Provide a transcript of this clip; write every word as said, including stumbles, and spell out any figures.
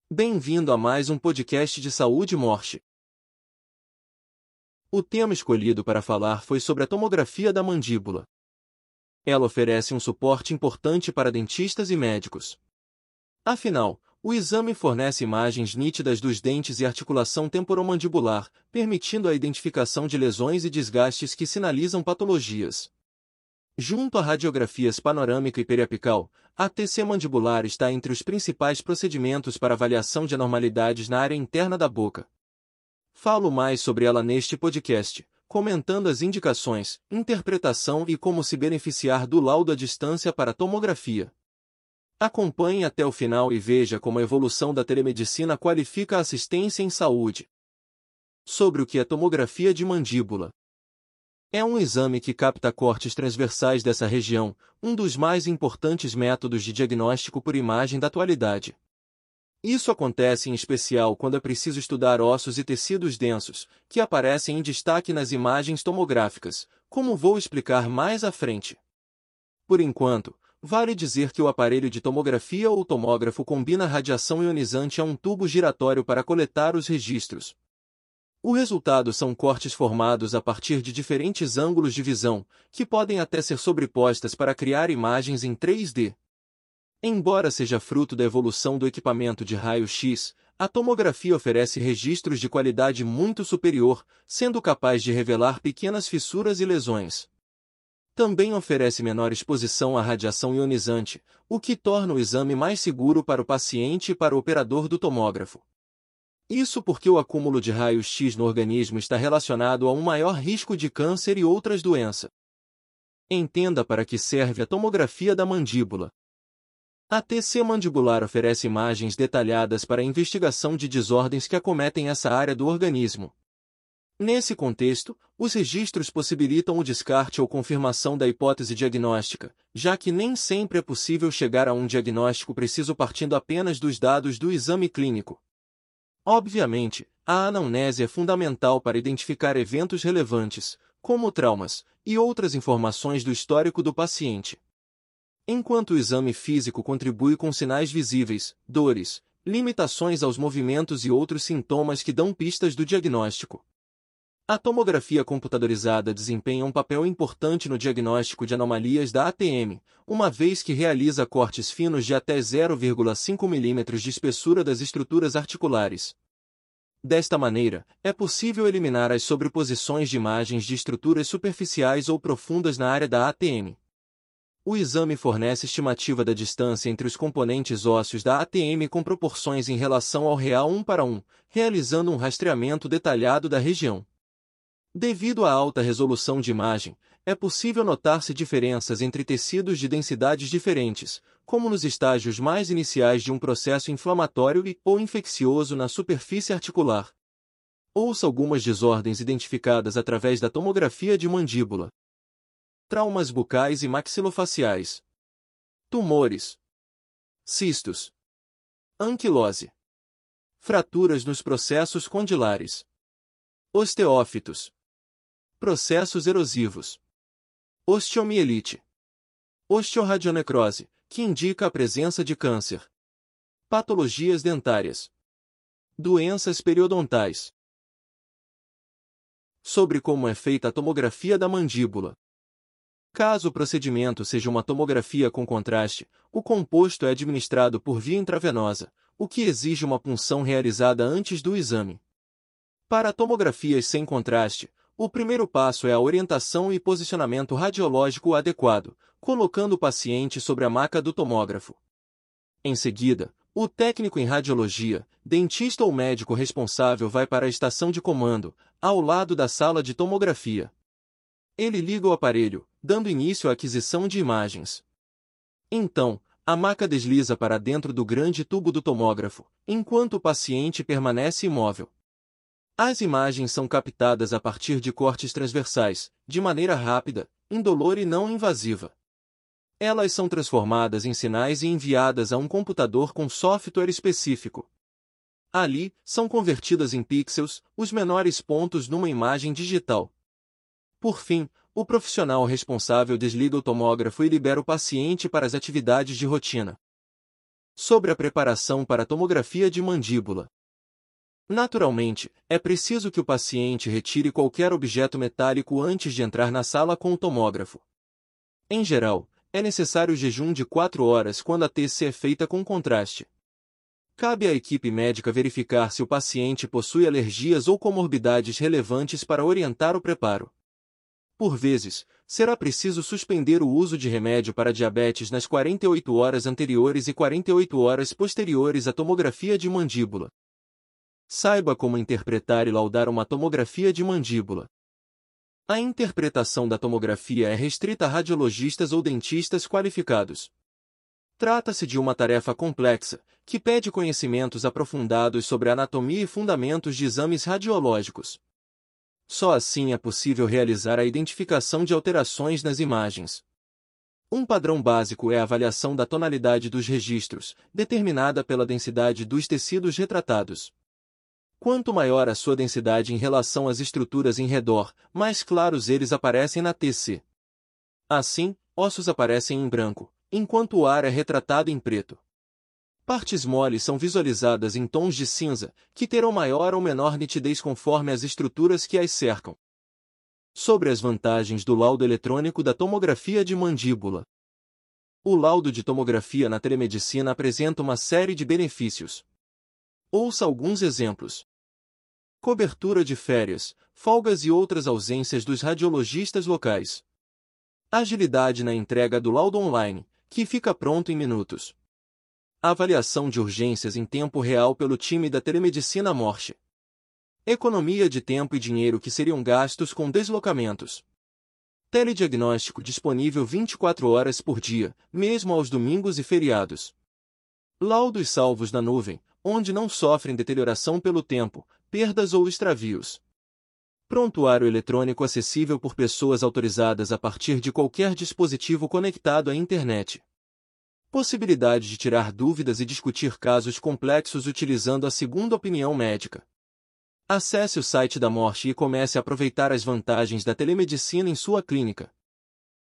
Bem-vindo a mais um podcast de saúde e morte. O tema escolhido para falar foi sobre a tomografia da mandíbula. Ela oferece um suporte importante para dentistas e médicos. Afinal, o exame fornece imagens nítidas dos dentes e articulação temporomandibular, permitindo a identificação de lesões e desgastes que sinalizam patologias. Junto a radiografias panorâmica e periapical, a T C mandibular está entre os principais procedimentos para avaliação de anormalidades na área interna da boca. Falo mais sobre ela neste podcast, comentando as indicações, interpretação e como se beneficiar do laudo à distância para a tomografia. Acompanhe até o final e veja como a evolução da telemedicina qualifica a assistência em saúde. Sobre o que é tomografia de mandíbula. É um exame que capta cortes transversais dessa região, um dos mais importantes métodos de diagnóstico por imagem da atualidade. Isso acontece em especial quando é preciso estudar ossos e tecidos densos, que aparecem em destaque nas imagens tomográficas, como vou explicar mais à frente. Por enquanto, vale dizer que o aparelho de tomografia ou tomógrafo combina radiação ionizante a um tubo giratório para coletar os registros. O resultado são cortes formados a partir de diferentes ângulos de visão, que podem até ser sobrepostas para criar imagens em três D. Embora seja fruto da evolução do equipamento de raio-x, a tomografia oferece registros de qualidade muito superior, sendo capaz de revelar pequenas fissuras e lesões. Também oferece menor exposição à radiação ionizante, o que torna o exame mais seguro para o paciente e para o operador do tomógrafo. Isso porque o acúmulo de raio-x no organismo está relacionado a um maior risco de câncer e outras doenças. Entenda para que serve a tomografia da mandíbula. A T C mandibular oferece imagens detalhadas para a investigação de desordens que acometem essa área do organismo. Nesse contexto, os registros possibilitam o descarte ou confirmação da hipótese diagnóstica, já que nem sempre é possível chegar a um diagnóstico preciso partindo apenas dos dados do exame clínico. Obviamente, a anamnese é fundamental para identificar eventos relevantes, como traumas, e outras informações do histórico do paciente. Enquanto o exame físico contribui com sinais visíveis, dores, limitações aos movimentos e outros sintomas que dão pistas do diagnóstico. A tomografia computadorizada desempenha um papel importante no diagnóstico de anomalias da A T M, uma vez que realiza cortes finos de até zero vírgula cinco milímetros de espessura das estruturas articulares. Desta maneira, é possível eliminar as sobreposições de imagens de estruturas superficiais ou profundas na área da A T M. O exame fornece estimativa da distância entre os componentes ósseos da A T M com proporções em relação ao real um para um, realizando um rastreamento detalhado da região. Devido à alta resolução de imagem, é possível notar-se diferenças entre tecidos de densidades diferentes, como nos estágios mais iniciais de um processo inflamatório e ou infeccioso na superfície articular. Ouça algumas desordens identificadas através da tomografia de mandíbula. Traumas bucais e maxilofaciais. Tumores. Cistos. Anquilose. Fraturas nos processos condilares. Osteófitos. Processos erosivos. Osteomielite. Osteoradionecrose, que indica a presença de câncer. Patologias dentárias. Doenças periodontais. Sobre como é feita a tomografia da mandíbula. Caso o procedimento seja uma tomografia com contraste, o composto é administrado por via intravenosa, o que exige uma punção realizada antes do exame. Para tomografias sem contraste, o primeiro passo é a orientação e posicionamento radiológico adequado, colocando o paciente sobre a maca do tomógrafo. Em seguida, o técnico em radiologia, dentista ou médico responsável vai para a estação de comando, ao lado da sala de tomografia. Ele liga o aparelho, dando início à aquisição de imagens. Então, a maca desliza para dentro do grande tubo do tomógrafo, enquanto o paciente permanece imóvel. As imagens são captadas a partir de cortes transversais, de maneira rápida, indolor e não invasiva. Elas são transformadas em sinais e enviadas a um computador com software específico. Ali, são convertidas em pixels, os menores pontos numa imagem digital. Por fim, o profissional responsável desliga o tomógrafo e libera o paciente para as atividades de rotina. Sobre a preparação para a tomografia de mandíbula. Naturalmente, é preciso que o paciente retire qualquer objeto metálico antes de entrar na sala com o tomógrafo. Em geral, é necessário jejum de quatro horas quando a T C é feita com contraste. Cabe à equipe médica verificar se o paciente possui alergias ou comorbidades relevantes para orientar o preparo. Por vezes, será preciso suspender o uso de remédio para diabetes nas quarenta e oito horas anteriores e quarenta e oito horas posteriores à tomografia de mandíbula. Saiba como interpretar e laudar uma tomografia de mandíbula. A interpretação da tomografia é restrita a radiologistas ou dentistas qualificados. Trata-se de uma tarefa complexa, que pede conhecimentos aprofundados sobre anatomia e fundamentos de exames radiológicos. Só assim é possível realizar a identificação de alterações nas imagens. Um padrão básico é a avaliação da tonalidade dos registros, determinada pela densidade dos tecidos retratados. Quanto maior a sua densidade em relação às estruturas em redor, mais claros eles aparecem na T C. Assim, ossos aparecem em branco, enquanto o ar é retratado em preto. Partes moles são visualizadas em tons de cinza, que terão maior ou menor nitidez conforme as estruturas que as cercam. Sobre as vantagens do laudo eletrônico da tomografia de mandíbula. O laudo de tomografia na telemedicina apresenta uma série de benefícios. Ouça alguns exemplos. Cobertura de férias, folgas e outras ausências dos radiologistas locais. Agilidade na entrega do laudo online, que fica pronto em minutos. Avaliação de urgências em tempo real pelo time da telemedicina Morse. Economia de tempo e dinheiro que seriam gastos com deslocamentos. Telediagnóstico disponível vinte e quatro horas por dia, mesmo aos domingos e feriados. Laudos salvos na nuvem, onde não sofrem deterioração pelo tempo, perdas ou extravios. Prontuário eletrônico acessível por pessoas autorizadas a partir de qualquer dispositivo conectado à internet. Possibilidade de tirar dúvidas e discutir casos complexos utilizando a segunda opinião médica. Acesse o site da Morse e comece a aproveitar as vantagens da telemedicina em sua clínica.